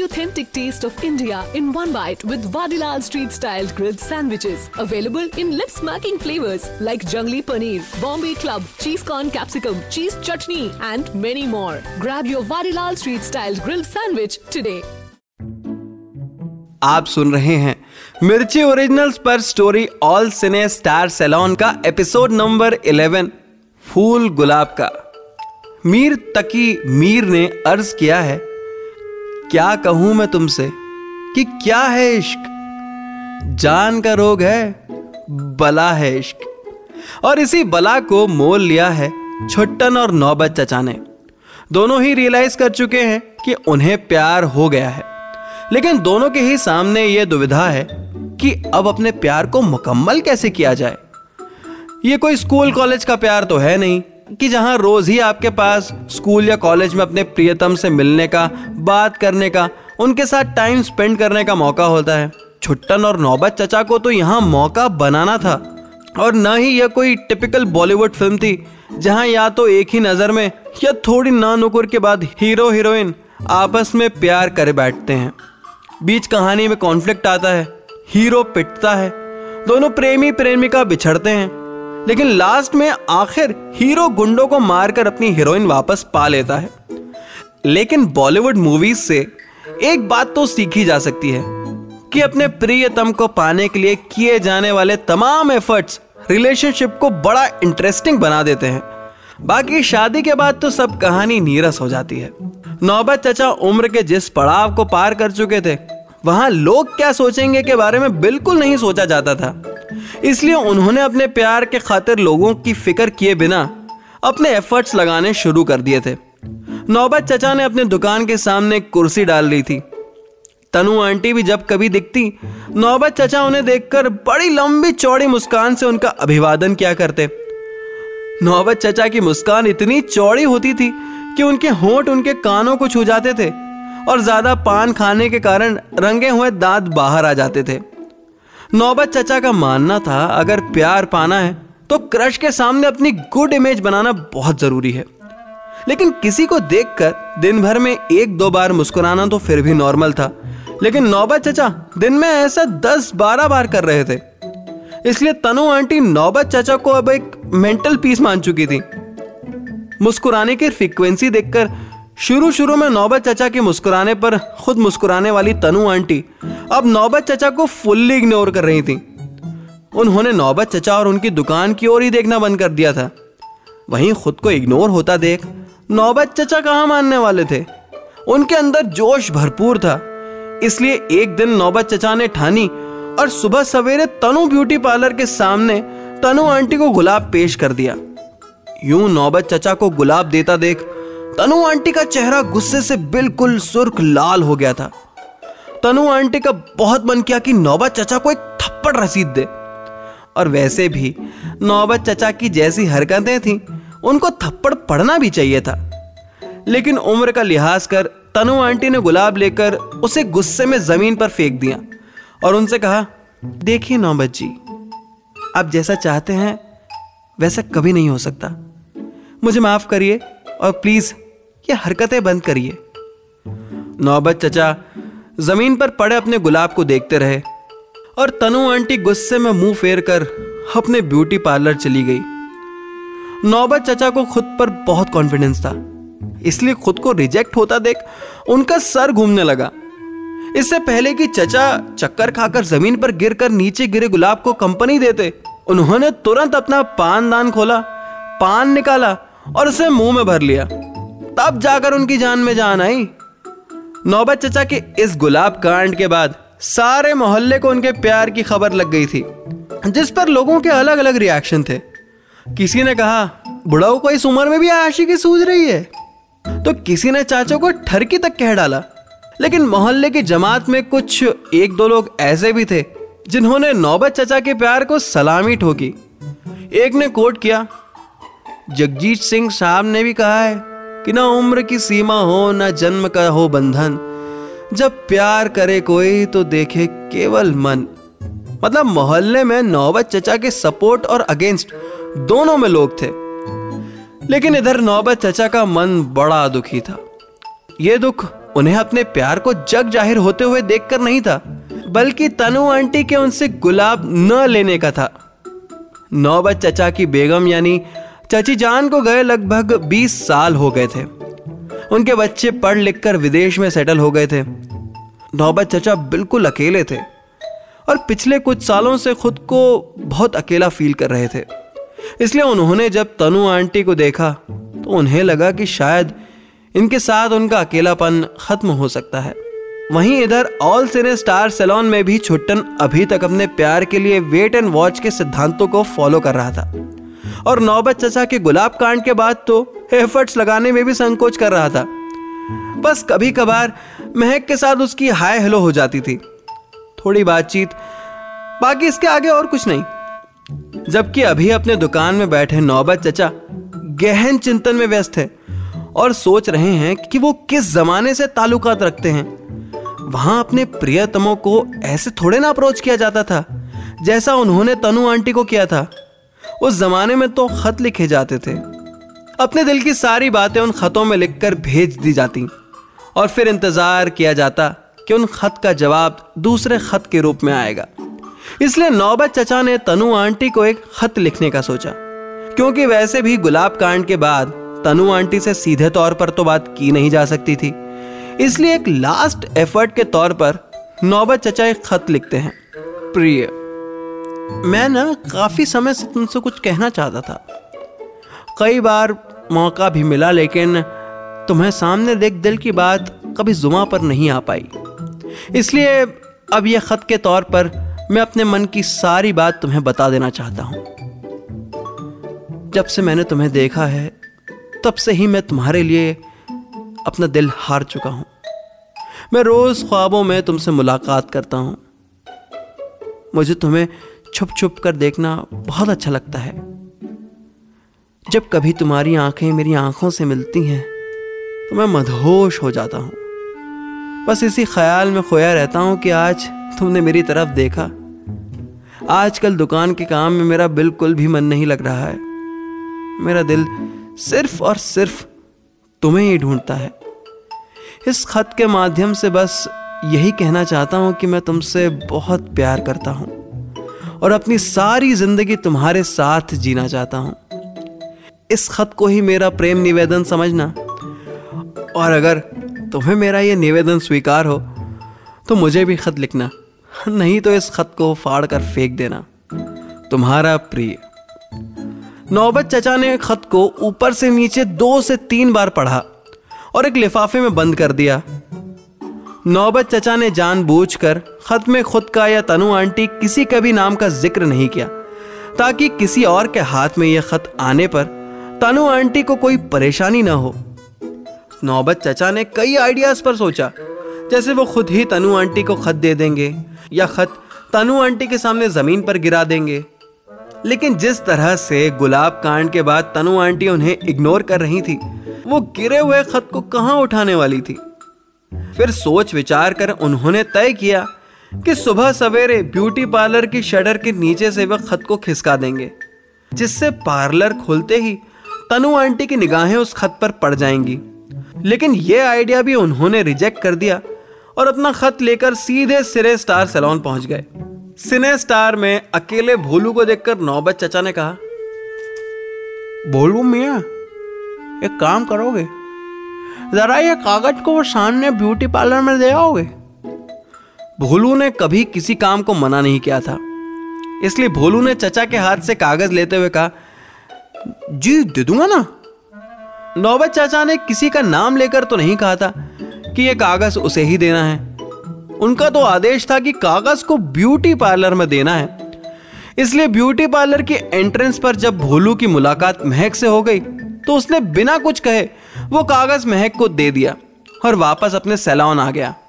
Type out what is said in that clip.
authentic taste of India in one bite with Vadilal Street Style Grilled Sandwiches. Available in lip-smacking flavors like Jungli Paneer, Bombay Club, Cheese Corn Capsicum, Cheese Chutney and many more. Grab your Vadilal Street Style Grilled Sandwich today. आप सुन रहे हैं Mirchi originals पर story all cine star salon का episode number 11 फूल गुलाब का। मीर तकी मीर ने अर्ज किया है, क्या कहूं मैं तुमसे कि क्या है इश्क, जान का रोग है, बला है इश्क। और इसी बला को मोल लिया है छुट्टन और नौबत चचा ने। दोनों ही रियलाइज कर चुके हैं कि उन्हें प्यार हो गया है, लेकिन दोनों के ही सामने यह दुविधा है कि अब अपने प्यार को मुकम्मल कैसे किया जाए। ये कोई स्कूल कॉलेज का प्यार तो है नहीं कि जहां रोज ही आपके पास स्कूल या कॉलेज में अपने प्रियतम से मिलने का, बात करने का, उनके साथ टाइम स्पेंड करने का मौका होता है। छुट्टन और नौबत चचा को तो यहाँ मौका बनाना था, और न ही यह कोई टिपिकल बॉलीवुड फिल्म थी जहां या तो एक ही नजर में या थोड़ी नानुकुर के बाद हीरो हीरोइन आपस में प्यार करे बैठते हैं। बीच कहानी में कॉन्फ्लिक्ट आता है, हीरो पिटता है, दोनों प्रेमी प्रेमिका बिछड़ते हैं, लेकिन लास्ट में आखिर हीरो गुंडों को मारकर अपनी हीरोइन वापस पा लेता है। लेकिन बॉलीवुड मूवीज से एक बात तो सीखी जा सकती है कि अपने प्रियतम को पाने के लिए किए जाने वाले तमाम एफर्ट्स रिलेशनशिप को बड़ा इंटरेस्टिंग बना देते हैं। बाकी शादी के बाद तो सब कहानी नीरस हो जाती है। नौबत चचा उम्र के जिस पड़ाव को पार कर चुके थे, वहां लोग क्या सोचेंगे के बारे में बिल्कुल नहीं सोचा जाता था। इसलिए उन्होंने अपने प्यार के खातिर लोगों की फिक्र किए बिना अपने एफर्ट्स लगाने शुरू कर दिए थे। नौबत चचा ने अपने दुकान के सामने एक कुर्सी डाल ली थी। तनु आंटी भी जब कभी दिखती, नौबत चचा उन्हें देखकर बड़ी लंबी चौड़ी मुस्कान से उनका अभिवादन किया करते। नौबत चचा की मुस्कान इतनी चौड़ी होती थी कि उनके होंठ उनके कानों को छू जाते थे, और ज्यादा पान खाने के कारण रंगे हुए दांत बाहर आ जाते थे। नौबत चचा का मानना था, अगर प्यार पाना है तो क्रश के सामने अपनी गुड इमेज बनाना बहुत जरूरी है। लेकिन किसी को देखकर दिन भर में 1-2 बार मुस्कुराना तो फिर भी नॉर्मल था, लेकिन नौबत चचा दिन में ऐसा 10-12 बार कर रहे थे। इसलिए तनु आंटी नौबत चचा को अब एक मेंटल पीस मान चुकी थी। मुस्कुराने की फ्रीक्वेंसी देखकर शुरू में नौबत चचा के मुस्कुराने पर खुद मुस्कुराने वाली तनु आंटी अब नौबत चचा को फुल्ली इग्नोर कर रही थी। उन्होंने नौबत चचा और उनकी दुकान की ओर ही देखना बंद कर दिया था। वहीं खुद को इग्नोर होता देख नौबत चचा कहां मानने वाले थे। उनके अंदर जोश भरपूर था। इसलिए एक दिन नौबत चचा ने ठानी और सुबह सवेरे तनु ब्यूटी पार्लर के सामने तनु आंटी को गुलाब पेश कर दिया। यूं नौबत चचा को गुलाब देता देख तनु आंटी का चेहरा गुस्से से बिल्कुल सुर्ख लाल हो गया था। तनु आंटी का बहुत मन किया कि नौबत चचा को एक थप्पड़ रसीद दे, और वैसे भी नौबत चचा की जैसी हरकतें थीं, उनको थप्पड़ पड़ना भी चाहिए था। लेकिन उम्र का लिहाज कर तनु आंटी ने गुलाब लेकर उसे गुस्से में जमीन पर फेंक दिया और उनसे कहा, देखिए नौबत जी, आप जैसा चाहते हैं वैसा कभी नहीं हो सकता। मुझे माफ करिए और प्लीज ये हरकतें बंद करिए। नौबत चचा जमीन पर पड़े अपने गुलाब को देखते रहे और तनु आंटी गुस्से में मुंह फेर कर अपने ब्यूटी पार्लर चली गई। नौबत चचा को खुद पर बहुत कॉन्फिडेंस था, इसलिए खुद को रिजेक्ट होता देख उनका सर घूमने लगा। इससे पहले कि चचा चक्कर खाकर जमीन पर गिरकर नीचे गिरे गुलाब को कंपनी देते, उन्होंने तुरंत अपना पानदान खोला, पान निकाला और उसे मुंह में भर लिया। तब जाकर उनकी जान में जान आई। नौबत चचा के इस गुलाब कांड के बाद सारे मोहल्ले को उनके प्यार की खबर लग गई थी, जिस पर लोगों के अलग अलग रिएक्शन थे। किसी ने कहा, बुढ़ाऊ को इस उम्र में भी आशिकी सूझ रही है, तो किसी ने चाचा को ठरकी तक कह डाला। लेकिन मोहल्ले की जमात में कुछ 1-2 लोग ऐसे भी थे जिन्होंने नौबत चचा के प्यार को सलामी ठोकी। एक ने कोट किया, जगजीत सिंह साहब ने भी कहा है कि ना उम्र की सीमा हो ना जन्म का हो बंधन, जब प्यार करे कोई तो देखे केवल मन। मतलब मोहल्ले में नौबत चचा के सपोर्ट और अगेंस्ट दोनों में लोग थे। लेकिन इधर नौबत चचा का मन बड़ा दुखी था। यह दुख उन्हें अपने प्यार को जग जाहिर होते हुए देखकर नहीं था, बल्कि तनु आंटी के उनसे गुलाब न लेने का था। नौबत चचा की बेगम यानी चची जान को गए लगभग 20 साल हो गए थे। उनके बच्चे पढ़ लिख कर विदेश में सेटल हो गए थे। नौबत चचा बिल्कुल अकेले थे और पिछले कुछ सालों से खुद को बहुत अकेला फील कर रहे थे। इसलिए उन्होंने जब तनु आंटी को देखा तो उन्हें लगा कि शायद इनके साथ उनका अकेलापन खत्म हो सकता है। वहीं इधर ऑल सिने स्टार सैलून में भी छुट्टन अभी तक अपने प्यार के लिए वेट एंड वॉच के सिद्धांतों को फॉलो कर रहा था और नौबत चचा के गुलाब कांड के बाद तो एफर्ट्स लगाने में भी संकोच कर रहा था। बस कभी कभार महक के साथ उसकी हाय हेलो हो जाती थी, थोड़ी बातचीत, बाकी इसके आगे और कुछ नहीं। जबकि अभी अपने दुकान में बैठे नौबत चचा गहन चिंतन में व्यस्त है और सोच रहे हैं कि वो किस जमाने से ताल्लुकात रखते हैं। वहां अपने प्रियतमों को ऐसे थोड़े ना अप्रोच किया जाता था जैसा उन्होंने तनु आंटी को किया था। उस जमाने में तो खत लिखे जाते थे, अपने दिल की सारी बातें उन खतों में लिखकर भेज दी जाती और फिर इंतजार किया जाता कि उन खत का जवाब दूसरे खत के रूप में आएगा। इसलिए नौबत चचा ने तनु आंटी को एक खत लिखने का सोचा, क्योंकि वैसे भी गुलाब कांड के बाद तनु आंटी से सीधे तौर पर तो बात की नहीं जा सकती थी। इसलिए एक लास्ट एफर्ट के तौर पर नौबत चचा एक खत लिखते हैं। प्रिय, मैं ना काफी समय से तुमसे कुछ कहना चाहता था। कई बार मौका भी मिला, लेकिन तुम्हें सामने देख दिल की बात कभी जुबां पर नहीं आ पाई। इसलिए अब यह खत के तौर पर मैं अपने मन की सारी बात तुम्हें बता देना चाहता हूं। जब से मैंने तुम्हें देखा है तब से ही मैं तुम्हारे लिए अपना दिल हार चुका हूं। मैं रोज ख्वाबों में तुमसे मुलाकात करता हूं। मुझे तुम्हें छुप छुप कर देखना बहुत अच्छा लगता है। जब कभी तुम्हारी आंखें मेरी आंखों से मिलती हैं तो मैं मदहोश हो जाता हूं। बस इसी ख्याल में खोया रहता हूं कि आज तुमने मेरी तरफ देखा। आजकल दुकान के काम में मेरा बिल्कुल भी मन नहीं लग रहा है। मेरा दिल सिर्फ और सिर्फ तुम्हें ही ढूंढता है। इस खत के माध्यम से बस यही कहना चाहता हूं कि मैं तुमसे बहुत प्यार करता हूं और अपनी सारी जिंदगी तुम्हारे साथ जीना चाहता हूं। इस खत को ही मेरा प्रेम निवेदन समझना, और अगर तुम्हें मेरा यह निवेदन स्वीकार हो तो मुझे भी खत लिखना, नहीं तो इस खत को फाड़ कर फेंक देना। तुम्हारा प्रिय। नौबत चचा ने खत को ऊपर से नीचे 2 से 3 बार पढ़ा और एक लिफाफे में बंद कर दिया। नौबत चचा ने जानबूझकर खत में खुद का या तनु आंटी किसी का भी नाम का जिक्र नहीं किया, ताकि किसी और के हाथ में यह खत आने पर तनु आंटी को कोई परेशानी ना हो। नौबत चचा ने कई आइडियाज पर सोचा, जैसे वो खुद ही तनु आंटी को खत दे देंगे या खत तनु आंटी के सामने जमीन पर गिरा देंगे। लेकिन जिस तरह से गुलाब कांड के बाद तनु आंटी उन्हें इग्नोर कर रही थी, वो गिरे हुए खत को कहां उठाने वाली थी। फिर सोच विचार कर उन्होंने तय किया कि सुबह सवेरे ब्यूटी पार्लर की शटर के नीचे से वह खत को खिसका देंगे, जिससे पार्लर खोलते ही तनु आंटी की निगाहें उस खत पर पड़ जाएंगी। लेकिन यह आइडिया भी उन्होंने रिजेक्ट कर दिया और अपना खत लेकर सीधे सिने स्टार सैलून पहुंच गए। सिने स्टार में अकेले भोलू को देखकर नौबत चचा ने कहा, भोलू मियां, एक काम करोगे, जरा ये कागज को वो सामने ब्यूटी पार्लर में दे आओगे। भोलू ने कभी किसी काम को मना नहीं किया था, इसलिए भोलू ने चचा के हाथ से कागज लेते हुए कहा, जी दे दूंगा ना। नौबत चाचा ने किसी का नाम लेकर तो नहीं कहा था कि यह कागज उसे ही देना है। उनका तो आदेश था कि कागज को ब्यूटी पार्लर में देना है। इसलिए ब्यूटी पार्लर की एंट्रेंस पर जब भोलू की मुलाकात महक से हो गई तो उसने बिना कुछ कहे वो कागज महक को दे दिया और वापस अपने सैलून आ गया।